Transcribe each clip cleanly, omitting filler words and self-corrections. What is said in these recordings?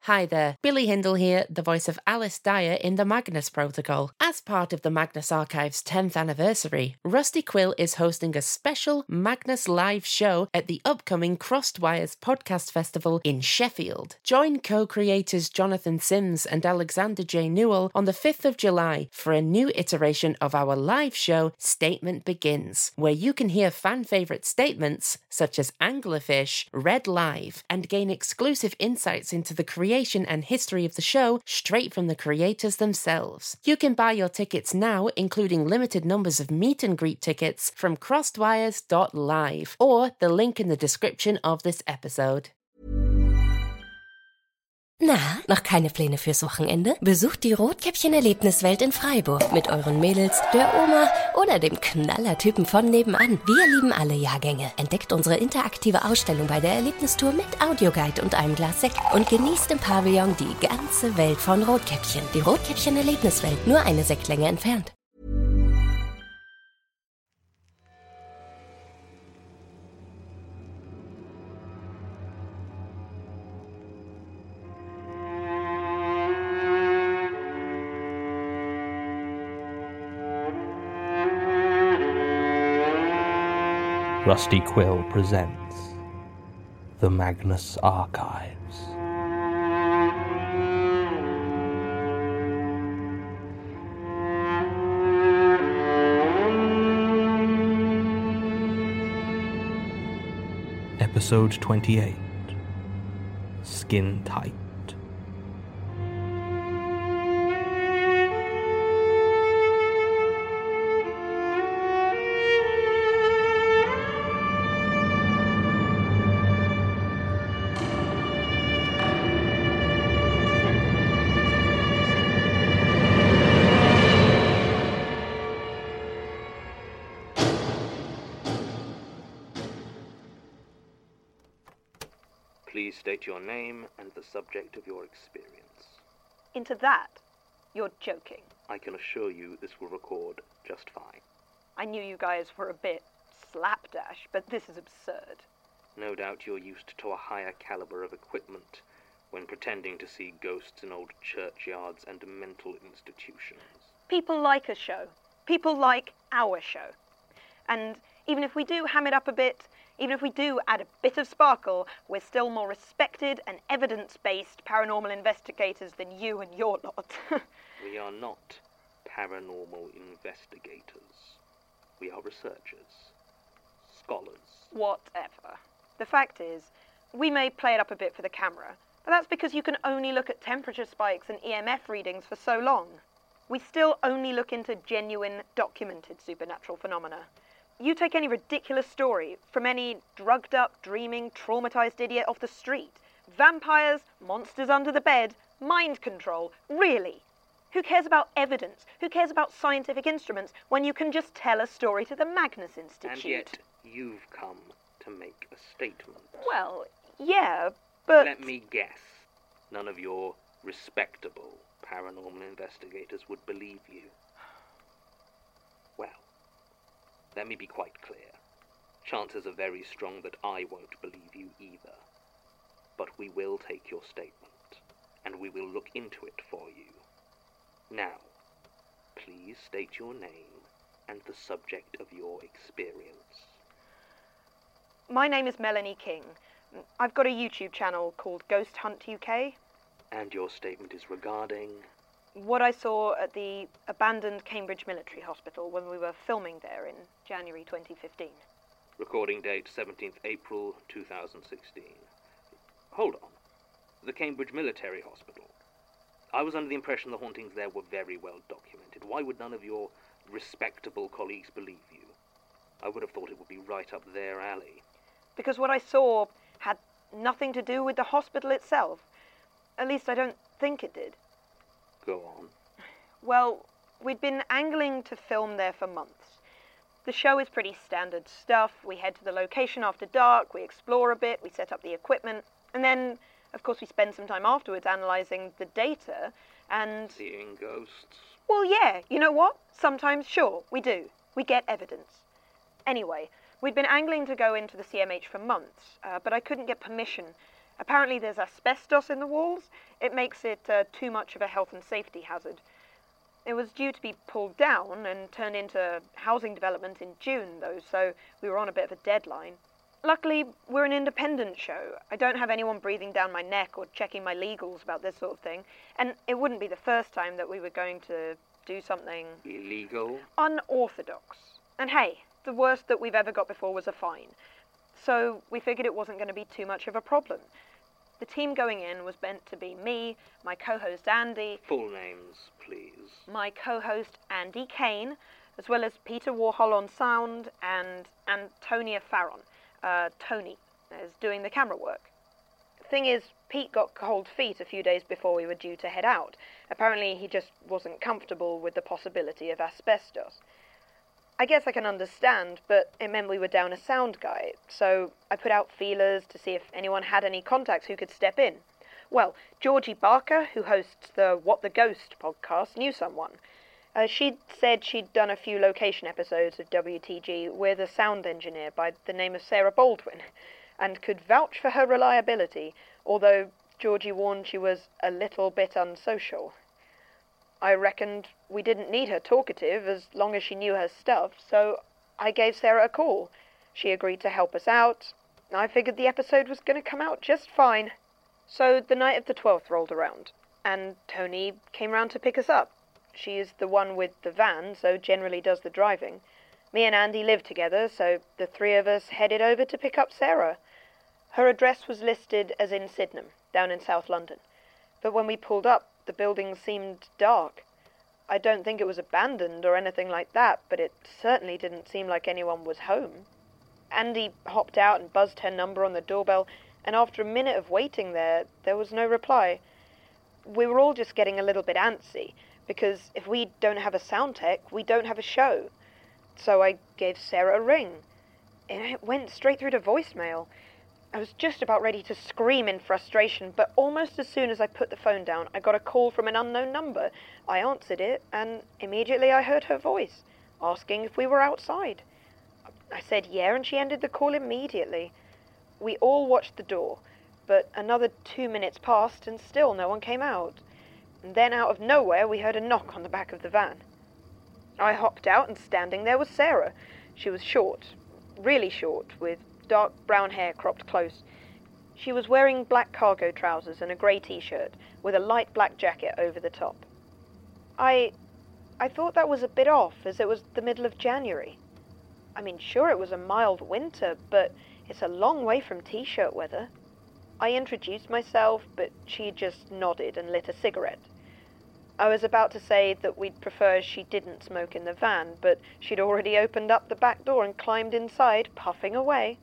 Hi there, Billy Hindle here, the voice of Alice Dyer in the Magnus Protocol. As part of the Magnus Archive's 10th anniversary, Rusty Quill is hosting a special Magnus live show at the upcoming Crossed Wires Podcast Festival in Sheffield. Join co-creators Jonathan Sims and Alexander J. Newell on the 5th of July for a new iteration of our live show, Statement Begins, where you can hear fan-favourite statements such as Anglerfish read live and gain exclusive insights into the creation and history of the show straight from the creators themselves. You can buy your tickets now, including limited numbers of meet and greet tickets from crossedwires.live or the link in the description of this episode. Na, noch keine Pläne fürs Wochenende? Besucht die Rotkäppchen-Erlebniswelt in Freiburg mit euren Mädels, der Oma oder dem Knallertypen von nebenan. Wir lieben alle Jahrgänge. Entdeckt unsere interaktive Ausstellung bei der Erlebnistour mit Audioguide und einem Glas Sekt und genießt im Pavillon die ganze Welt von Rotkäppchen. Die Rotkäppchen-Erlebniswelt, nur eine Sektlänge entfernt. Rusty Quill presents The Magnus Archives. Episode 28. Skin Tight. Please state your name and the subject of your experience. Into that? You're joking. I can assure you this will record just fine. I knew you guys were a bit slapdash, but this is absurd. No doubt you're used to a higher caliber of equipment when pretending to see ghosts in old churchyards and mental institutions. People like a show. People like our show. And even if we do ham it up a bit, even if we do add a bit of sparkle, we're still more respected and evidence-based paranormal investigators than you and your lot. We are not paranormal investigators. We are researchers. Scholars. Whatever. The fact is, we may play it up a bit for the camera, but that's because you can only look at temperature spikes and EMF readings for so long. We still only look into genuine, documented supernatural phenomena. You take any ridiculous story from any drugged-up, dreaming, traumatized idiot off the street. Vampires, monsters under the bed, mind control. Really? Who cares about evidence? Who cares about scientific instruments when you can just tell a story to the Magnus Institute? And yet, you've come to make a statement. Well, yeah, but... Let me guess. None of your respectable paranormal investigators would believe you. Well, let me be quite clear. Chances are very strong that I won't believe you either. But we will take your statement, and we will look into it for you. Now, please state your name and the subject of your experience. My name is Melanie King. I've got a YouTube channel called Ghost Hunt UK. And your statement is regarding... What I saw at the abandoned Cambridge Military Hospital when we were filming there in January 2015. Recording date 17th April 2016. Hold on. The Cambridge Military Hospital. I was under the impression the hauntings there were very well documented. Why would none of your respectable colleagues believe you? I would have thought it would be right up their alley. Because what I saw had nothing to do with the hospital itself. At least I don't think it did. Go on. Well, we'd been angling to film there for months. The show is pretty standard stuff. We head to the location after dark, we explore a bit, we set up the equipment, and then, of course, we spend some time afterwards analysing the data, and... Seeing ghosts? Well, yeah, you know what? Sometimes, sure, we do. We get evidence. Anyway, we'd been angling to go into the CMH for months, but I couldn't get permission, Apparently there's asbestos in the walls. It makes it too much of a health and safety hazard. It was due to be pulled down and turned into housing development in June, though, so we were on a bit of a deadline. Luckily, we're an independent show. I don't have anyone breathing down my neck or checking my legals about this sort of thing, and it wouldn't be the first time that we were going to do something... Illegal? Unorthodox. And hey, the worst that we've ever got before was a fine. So we figured it wasn't going to be too much of a problem. The team going in was meant to be me, my co-host Andy... Full names, please. My co-host Andy Kane, as well as Peter Warhol on sound, and Antonia Farron. Tony is doing the camera work. Thing is, Pete got cold feet a few days before we were due to head out. Apparently he just wasn't comfortable with the possibility of asbestos. I guess I can understand, but it meant we were down a sound guy, so I put out feelers to see if anyone had any contacts who could step in. Well, Georgie Barker, who hosts the What the Ghost podcast, knew someone. She'd said she'd done a few location episodes of WTG with a sound engineer by the name of Sarah Baldwin, and could vouch for her reliability, although Georgie warned she was a little bit unsocial. I reckoned we didn't need her talkative as long as she knew her stuff, so I gave Sarah a call. She agreed to help us out. I figured the episode was going to come out just fine. So the night of the 12th rolled around, and Tony came round to pick us up. She is the one with the van, so generally does the driving. Me and Andy live together, so the three of us headed over to pick up Sarah. Her address was listed as in Sydenham, down in South London. But when we pulled up, the building seemed dark. I don't think it was abandoned or anything like that, but it certainly didn't seem like anyone was home. Andy hopped out and buzzed her number on the doorbell, and after a minute of waiting there was no reply. We were all just getting a little bit antsy, because if we don't have a sound tech, we don't have a show. So I gave Sarah a ring, and it went straight through to voicemail. I was just about ready to scream in frustration, but almost as soon as I put the phone down, I got a call from an unknown number. I answered it, and immediately I heard her voice, asking if we were outside. I said yeah, and she ended the call immediately. We all watched the door, but another 2 minutes passed, and still no one came out. And then out of nowhere we heard a knock on the back of the van. I hopped out, and standing there was Sarah. She was short, really short, with dark brown hair cropped close. She was wearing black cargo trousers and a grey t-shirt, with a light black jacket over the top. I thought that was a bit off, as it was the middle of January. I mean, sure, it was a mild winter, but it's a long way from t-shirt weather. I introduced myself, but she just nodded and lit a cigarette. I was about to say that we'd prefer she didn't smoke in the van, but she'd already opened up the back door and climbed inside, puffing away.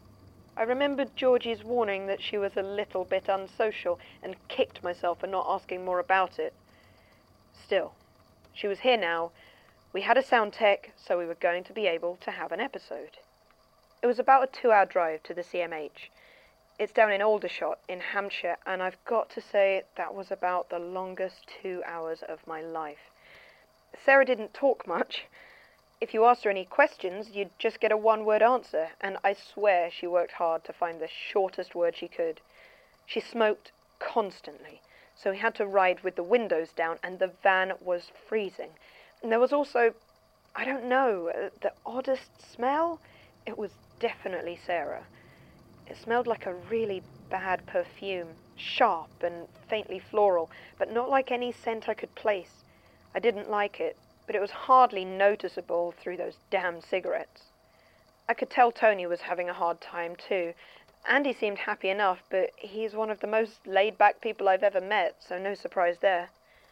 I remembered Georgie's warning that she was a little bit unsocial, and kicked myself for not asking more about it. Still, she was here now. We had a sound tech, so we were going to be able to have an episode. It was about a 2-hour drive to the CMH. It's down in Aldershot, in Hampshire, and I've got to say that was about the longest 2 hours of my life. Sarah didn't talk much. If you asked her any questions, you'd just get a one-word answer, and I swear she worked hard to find the shortest word she could. She smoked constantly, so we had to ride with the windows down, and the van was freezing. And there was also, I don't know, the oddest smell. It was definitely Sarah. It smelled like a really bad perfume, sharp and faintly floral, but not like any scent I could place. I didn't like it, but it was hardly noticeable through those damn cigarettes. I could tell Tony was having a hard time too. Andy seemed happy enough, but he's one of the most laid-back people I've ever met, so no surprise there.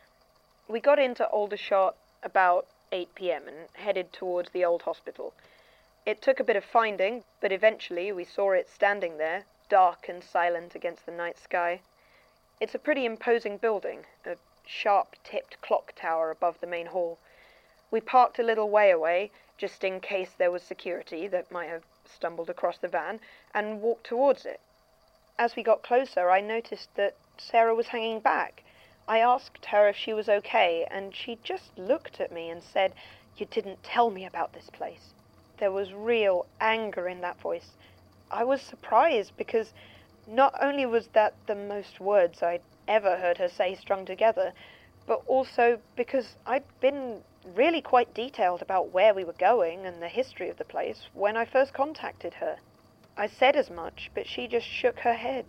We got into Aldershot about 8 p.m. and headed towards the old hospital. It took a bit of finding, but eventually we saw it standing there, dark and silent against the night sky. It's a pretty imposing building, a sharp-tipped clock tower above the main hall. We parked a little way away, just in case there was security that might have stumbled across the van, and walked towards it. As we got closer, I noticed that Sarah was hanging back. I asked her if she was okay, and she just looked at me and said, "You didn't tell me about this place." There was real anger in that voice. I was surprised because Not only was that the most words I'd ever heard her say strung together, but also because I'd been really quite detailed about where we were going and the history of the place when I first contacted her. I said as much, but she just shook her head.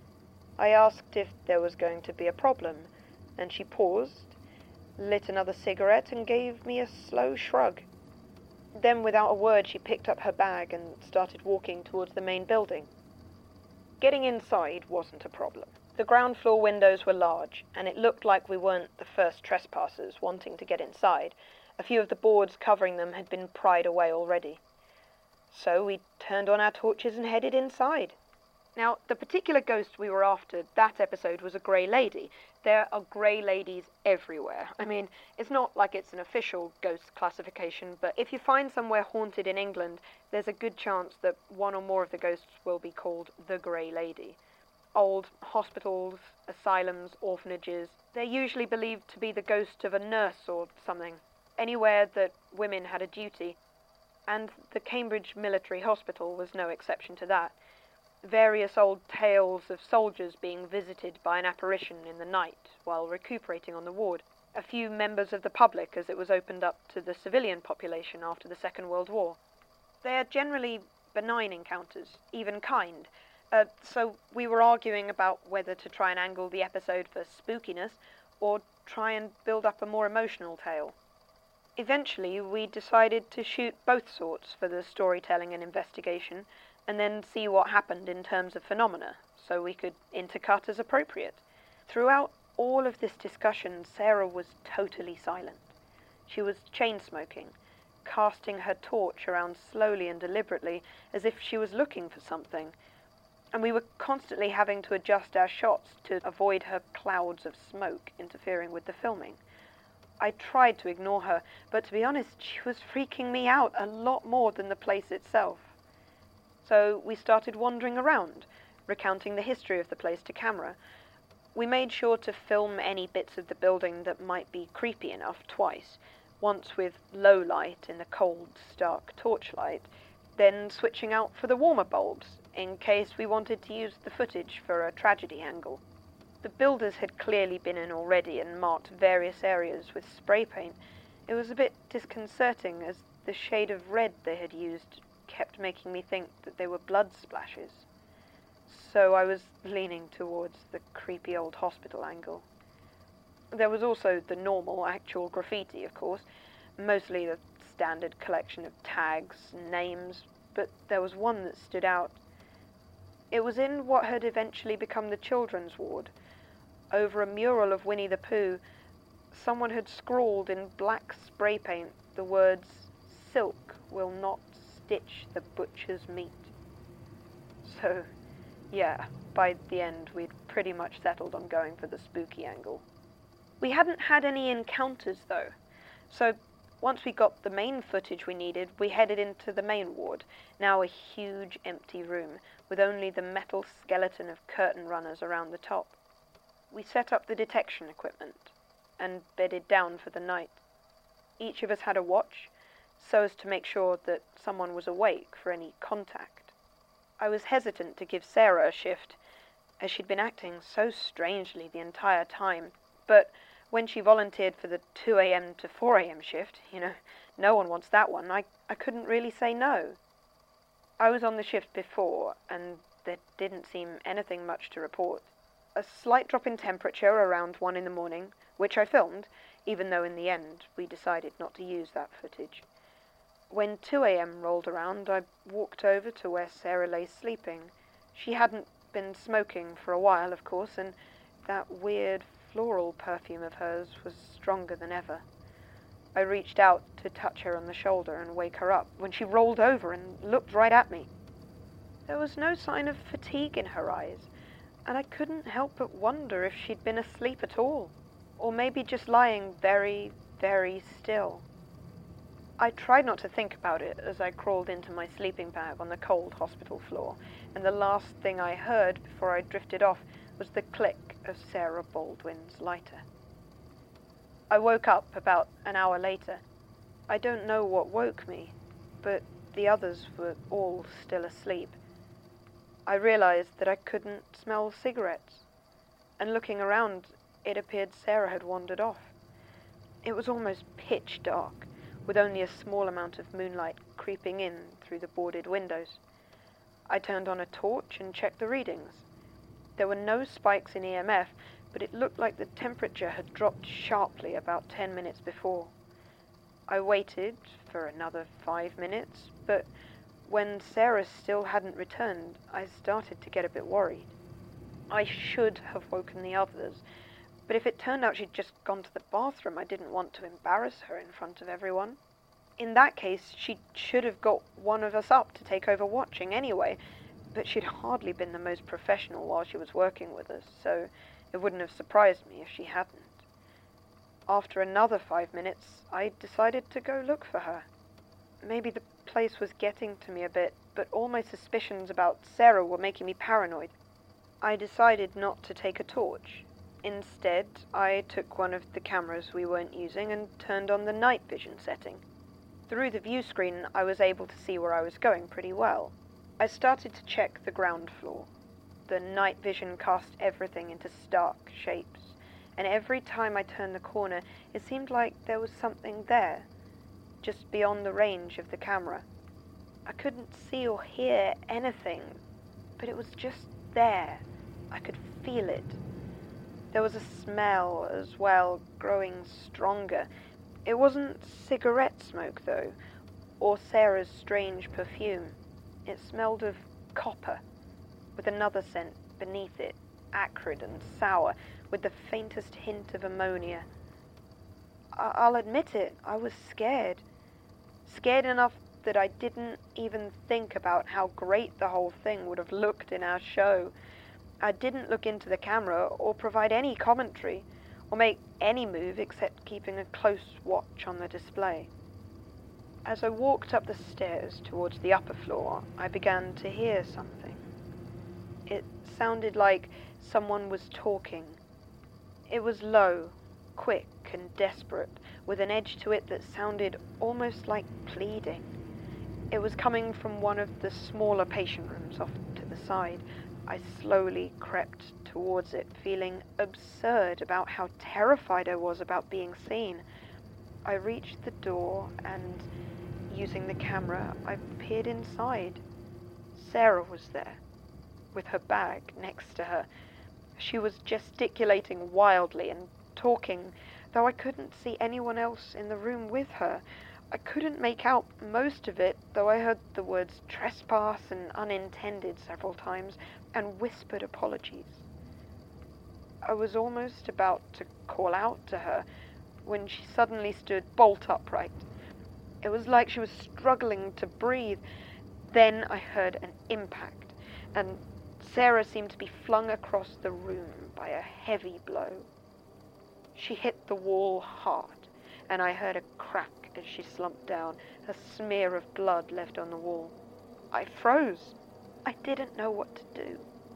I asked if there was going to be a problem, and she paused, lit another cigarette, and gave me a slow shrug. Then, without a word, she picked up her bag and started walking towards the main building. Getting inside wasn't a problem. The ground floor windows were large, and it looked like we weren't the first trespassers wanting to get inside. A few of the boards covering them had been pried away already. So we turned on our torches and headed inside. Now, the particular ghost we were after that episode was a grey lady. There are grey ladies everywhere. I mean, it's not like it's an official ghost classification, but if you find somewhere haunted in England, there's a good chance that one or more of the ghosts will be called the Grey Lady. Old hospitals, asylums, orphanages, they're usually believed to be the ghost of a nurse or something. Anywhere that women had a duty. And the Cambridge Military Hospital was no exception to that. Various old tales of soldiers being visited by an apparition in the night while recuperating on the ward. A few members of the public as it was opened up to the civilian population after the Second World War. They are generally benign encounters, even kind. So we were arguing about whether to try and angle the episode for spookiness or try and build up a more emotional tale. Eventually, we decided to shoot both sorts for the storytelling and investigation, and then see what happened in terms of phenomena, so we could intercut as appropriate. Throughout all of this discussion, Sarah was totally silent. She was chain-smoking, casting her torch around slowly and deliberately, as if she was looking for something, and we were constantly having to adjust our shots to avoid her clouds of smoke interfering with the filming. I tried to ignore her, but to be honest, she was freaking me out a lot more than the place itself. So we started wandering around, recounting the history of the place to camera. We made sure to film any bits of the building that might be creepy enough twice, once with low light in the cold, stark torchlight, then switching out for the warmer bulbs, in case we wanted to use the footage for a tragedy angle. The builders had clearly been in already and marked various areas with spray paint. It was a bit disconcerting, as the shade of red they had used kept making me think that they were blood splashes. So I was leaning towards the creepy old hospital angle. There was also the normal, actual graffiti, of course, mostly the standard collection of tags and names, but there was one that stood out. It was in what had eventually become the children's ward. Over a mural of Winnie the Pooh, someone had scrawled in black spray paint the words, "Silk will not stitch the butcher's meat." So, yeah, by the end we'd pretty much settled on going for the spooky angle. We hadn't had any encounters though, so once we got the main footage we needed, we headed into the main ward, now a huge empty room with only the metal skeleton of curtain runners around the top. We set up the detection equipment and bedded down for the night. Each of us had a watch, so as to make sure that someone was awake for any contact. I was hesitant to give Sarah a shift, as she'd been acting so strangely the entire time, but when she volunteered for the 2 a.m. to 4 a.m. shift, no one wants that one, I couldn't really say no. I was on the shift before, and there didn't seem anything much to report. A slight drop in temperature around 1 in the morning, which I filmed, even though in the end we decided not to use that footage. When 2 a.m. rolled around, I walked over to where Sarah lay sleeping. She hadn't been smoking for a while, of course, and that weird floral perfume of hers was stronger than ever. I reached out to touch her on the shoulder and wake her up when she rolled over and looked right at me. There was no sign of fatigue in her eyes, and I couldn't help but wonder if she'd been asleep at all, or maybe just lying very, very still. I tried not to think about it as I crawled into my sleeping bag on the cold hospital floor, and the last thing I heard before I drifted off was the click of Sarah Baldwin's lighter. I woke up about an hour later. I don't know what woke me, but the others were all still asleep. I realized that I couldn't smell cigarettes, and looking around, it appeared Sarah had wandered off. It was almost pitch dark, with only a small amount of moonlight creeping in through the boarded windows. I turned on a torch and checked the readings. There were no spikes in EMF, but it looked like the temperature had dropped sharply about 10 minutes before. I waited for another 5 minutes, but when Sarah still hadn't returned, I started to get a bit worried. I should have woken the others, but if it turned out she'd just gone to the bathroom, I didn't want to embarrass her in front of everyone. In that case, she should have got one of us up to take over watching anyway, but she'd hardly been the most professional while she was working with us, so it wouldn't have surprised me if she hadn't. After another 5 minutes, I decided to go look for her. Maybe the place was getting to me a bit, but all my suspicions about Sarah were making me paranoid. I decided not to take a torch. Instead, I took one of the cameras we weren't using and turned on the night vision setting. Through the view screen, I was able to see where I was going pretty well. I started to check the ground floor. The night vision cast everything into stark shapes, and every time I turned the corner, it seemed like there was something there, just beyond the range of the camera. I couldn't see or hear anything, but it was just there. I could feel it. There was a smell as well, growing stronger. It wasn't cigarette smoke, though, or Sarah's strange perfume. It smelled of copper, with another scent beneath it, acrid and sour, with the faintest hint of ammonia. I'll admit it, I was scared. Scared enough that I didn't even think about how great the whole thing would have looked in our show. I didn't look into the camera or provide any commentary or make any move except keeping a close watch on the display. As I walked up the stairs towards the upper floor, I began to hear something. It sounded like someone was talking. It was low, quick and desperate, with an edge to it that sounded almost like pleading. It was coming from one of the smaller patient rooms off to the side. I slowly crept towards it, feeling absurd about how terrified I was about being seen. I reached the door and, using the camera, I peered inside. Sarah was there, with her bag next to her. She was gesticulating wildly and talking, though I couldn't see anyone else in the room with her. I couldn't make out most of it, though I heard the words trespass and unintended several times, and whispered apologies. I was almost about to call out to her when she suddenly stood bolt upright. It was like she was struggling to breathe. Then I heard an impact, and Sarah seemed to be flung across the room by a heavy blow. She hit the wall hard, and I heard a crack as she slumped down, a smear of blood left on the wall. I froze. I didn't know what to do.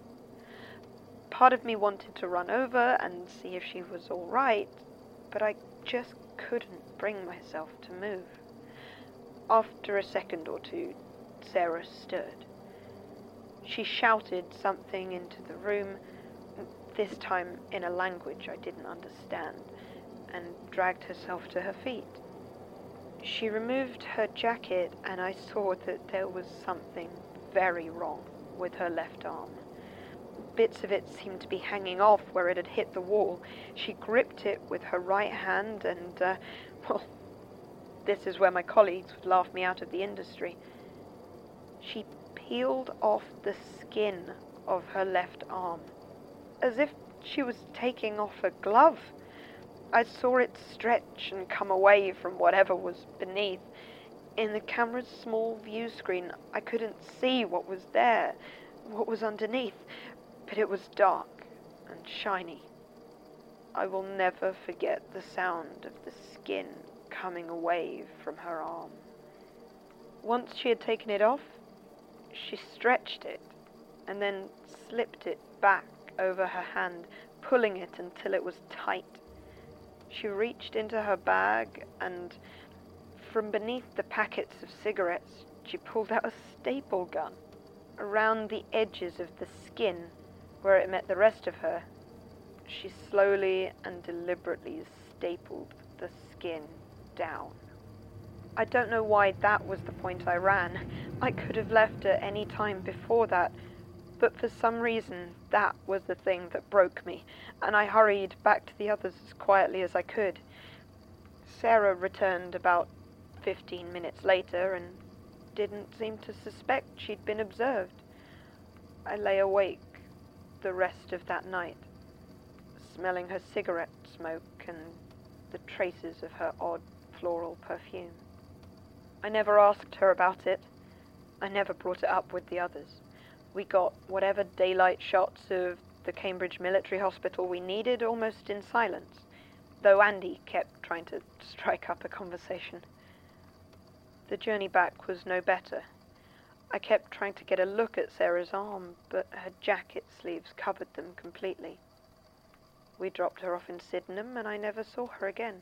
Part of me wanted to run over and see if she was all right, but I just couldn't bring myself to move. After a second or two, Sarah stirred. She shouted something into the room, this time in a language I didn't understand, and dragged herself to her feet. She removed her jacket, and I saw that there was something very wrong with her left arm. Bits of it seemed to be hanging off where it had hit the wall. She gripped it with her right hand and, well, this is where my colleagues would laugh me out of the industry. She peeled off the skin of her left arm, as if she was taking off a glove. I saw it stretch and come away from whatever was beneath. In the camera's small view screen, I couldn't see what was there, what was underneath, but it was dark and shiny. I will never forget the sound of the skin coming away from her arm. Once she had taken it off, she stretched it and then slipped it back over her hand, pulling it until it was tight. She reached into her bag and, from beneath the packets of cigarettes, she pulled out a staple gun. around the edges of the skin where it met the rest of her. She slowly and deliberately stapled the skin down. I don't know why that was the point I ran. I could have left at any time before that, but for some reason that was the thing that broke me, and I hurried back to the others as quietly as I could. Sarah returned about 15 minutes later and didn't seem to suspect she'd been observed. I lay awake the rest of that night, smelling her cigarette smoke and the traces of her odd floral perfume. I never asked her about it. I never brought it up with the others. We got whatever daylight shots of the Cambridge Military Hospital we needed almost in silence, though Andy kept trying to strike up a conversation. The journey back was no better. I kept trying to get a look at Sarah's arm, but her jacket sleeves covered them completely. We dropped her off in Sydenham, and I never saw her again.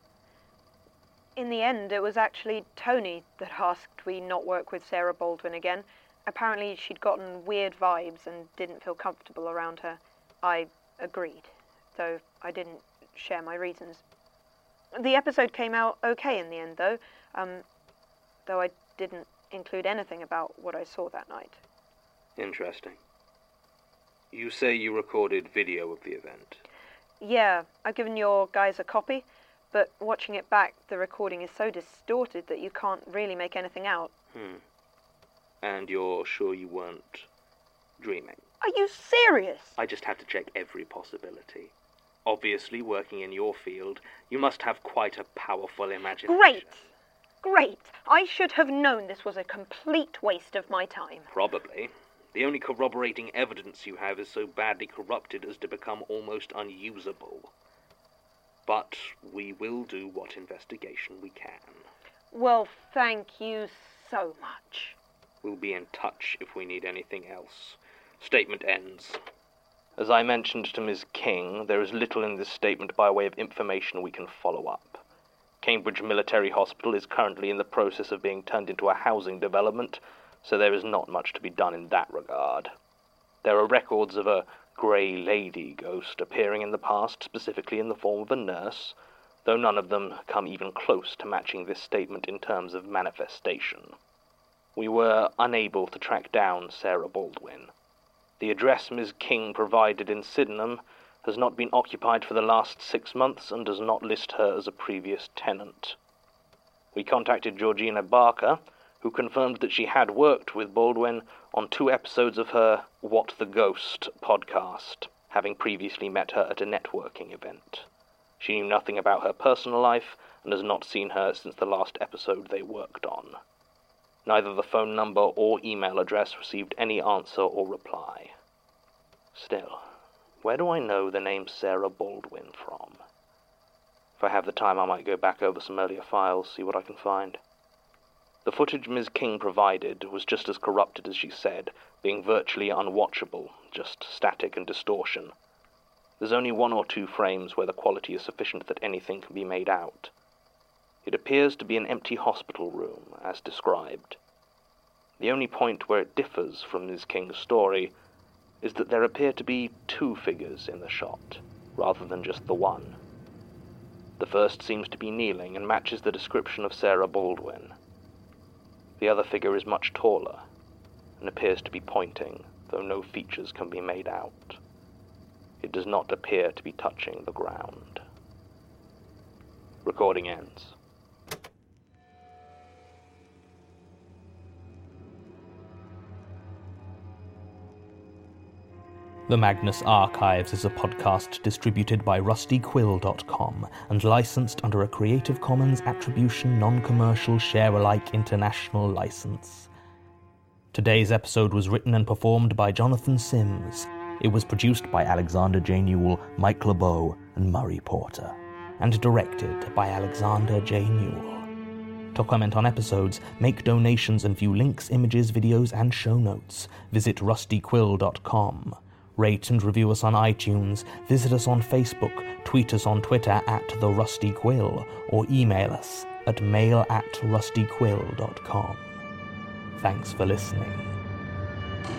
In the end, it was actually Tony that asked we not work with Sarah Baldwin again. Apparently she'd gotten weird vibes and didn't feel comfortable around her. I agreed, though I didn't share my reasons. The episode came out okay in the end, though I didn't include anything about what I saw that night. Interesting. You say you recorded video of the event? Yeah, I've given your guys a copy, but watching it back, the recording is so distorted that you can't really make anything out. And you're sure you weren't dreaming? Are you serious? I just had to check every possibility. Obviously, working in your field, you must have quite a powerful imagination. Great. I should have known this was a complete waste of my time. Probably. The only corroborating evidence you have is so badly corrupted as to become almost unusable. But we will do what investigation we can. Well, thank you so much. We'll be in touch if we need anything else. Statement ends. As I mentioned to Ms. King, there is little in this statement by way of information we can follow up. Cambridge Military Hospital is currently in the process of being turned into a housing development, so there is not much to be done in that regard. There are records of a Grey Lady ghost appearing in the past, specifically in the form of a nurse, though none of them come even close to matching this statement in terms of manifestation. We were unable to track down Sarah Baldwin. The address Ms. King provided in Sydenham has not been occupied for the last 6 months and does not list her as a previous tenant. We contacted Georgina Barker, who confirmed that she had worked with Baldwin on 2 episodes of her What the Ghost podcast, having previously met her at a networking event. She knew nothing about her personal life and has not seen her since the last episode they worked on. Neither the phone number or email address received any answer or reply. Still, where do I know the name Sarah Baldwin from? If I have the time, I might go back over some earlier files, see what I can find. The footage Ms. King provided was just as corrupted as she said, being virtually unwatchable, just static and distortion. There's only 1 or 2 frames where the quality is sufficient that anything can be made out. It appears to be an empty hospital room, as described. The only point where it differs from Ms. King's story is that there appear to be 2 figures in the shot, rather than just the one. The first seems to be kneeling and matches the description of Sarah Baldwin. The other figure is much taller and appears to be pointing, though no features can be made out. It does not appear to be touching the ground. Recording ends. The Magnus Archives is a podcast distributed by rustyquill.com and licensed under a Creative Commons Attribution Non-Commercial Share-alike International License. Today's episode was written and performed by Jonathan Sims. It was produced by Alexander J. Newell, Mike LeBeau, and Murray Porter, and directed by Alexander J. Newell. To comment on episodes, make donations, and view links, images, videos, and show notes, visit rustyquill.com. Rate and review us on iTunes, visit us on Facebook, tweet us on Twitter @TheRustyQuill, or email us at mail@rustyquill.com. Thanks for listening.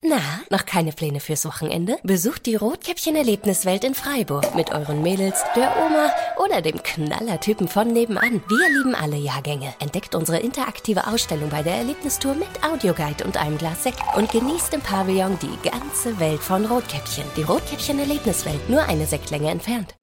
Na, noch keine Pläne fürs Wochenende? Besucht die Rotkäppchen-Erlebniswelt in Freiburg mit euren Mädels, der Oma oder dem Knallertypen von nebenan. Wir lieben alle Jahrgänge. Entdeckt unsere interaktive Ausstellung bei der Erlebnistour mit Audioguide und einem Glas Sekt und genießt im Pavillon die ganze Welt von Rotkäppchen. Die Rotkäppchen-Erlebniswelt, nur eine Sektlänge entfernt.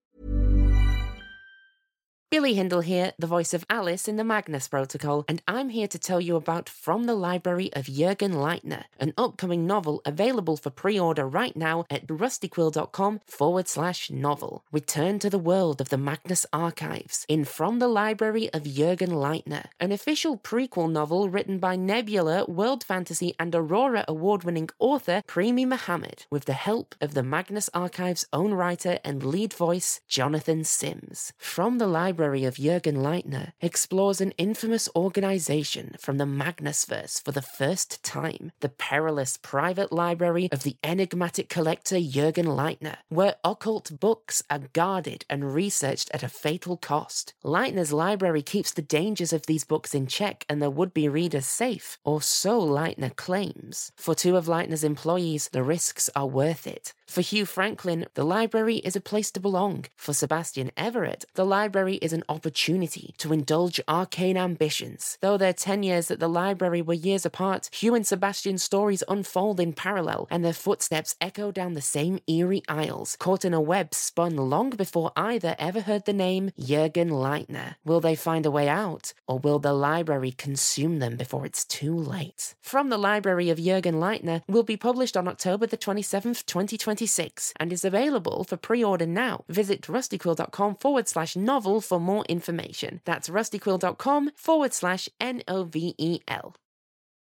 Billy Hindle here, the voice of Alice in the Magnus Protocol, and I'm here to tell you about From the Library of Jürgen Leitner, an upcoming novel available for pre-order right now at rustyquill.com/novel. Return to the world of the Magnus Archives in From the Library of Jürgen Leitner, an official prequel novel written by Nebula, World Fantasy and Aurora award-winning author Premi Mohammed, with the help of the Magnus Archives' own writer and lead voice, Jonathan Sims. From the Library of Jürgen Leitner explores an infamous organization from the Magnusverse for the first time, the perilous private library of the enigmatic collector Jürgen Leitner, where occult books are guarded and researched at a fatal cost. Leitner's library keeps the dangers of these books in check and their would-be readers safe, or so Leitner claims. For two of Leitner's employees, the risks are worth it. For Hugh Franklin, the library is a place to belong. For Sebastian Everett, the library is an opportunity to indulge arcane ambitions. Though their 10 years at the library were years apart, Hugh and Sebastian's stories unfold in parallel, and their footsteps echo down the same eerie aisles, caught in a web spun long before either ever heard the name Jürgen Leitner. Will they find a way out, or will the library consume them before it's too late? From the Library of Jürgen Leitner will be published on October the 27th, 2026, and is available for pre-order now. Visit rustyquill.com/novel for more information. That's rustyquill.com/NOVEL.